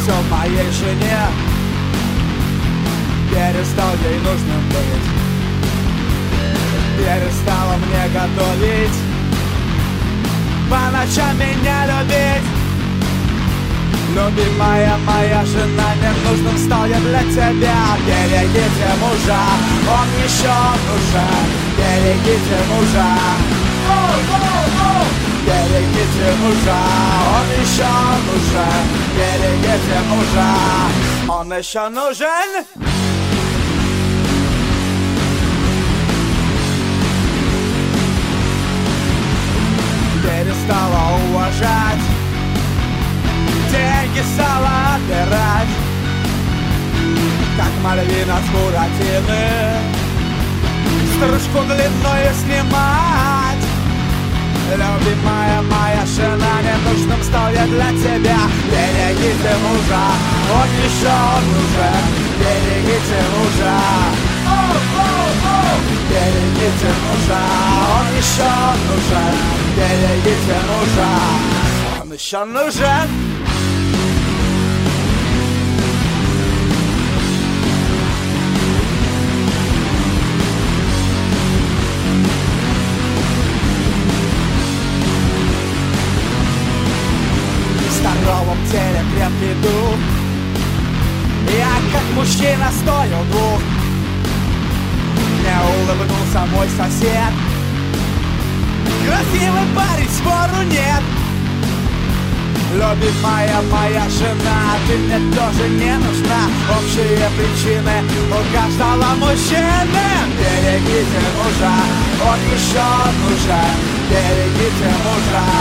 все в моей жене. Перестал ей нужным быть, перестала мне готовить, по ночам меня любить. Любимая моя жена, ненужным стал я для тебя. Берегите мужа, он еще нужен. Берегите мужа, берегите мужа, он еще нужен. Берегите мужа, он еще нужен. Перестала уважать, деньги стала отбирать, как мальвина с буратины, стружку длинную снимать. Любимая моя жена, ненужным стал я для тебя. Берегите мужа, он еще нужен. Берегите мужа, берегите мужа, он еще нужен. Берегите мужа, он еще нужен. В здоровом теле крепкий дух, я как мужчина стоил двух. Мне улыбнулся мой сосед, красивый парень, спору нет. Любимая моя жена, ты мне тоже не нужна. Общие причины у каждого мужчины. Берегите мужа, он еще нужен. Берегите мужа,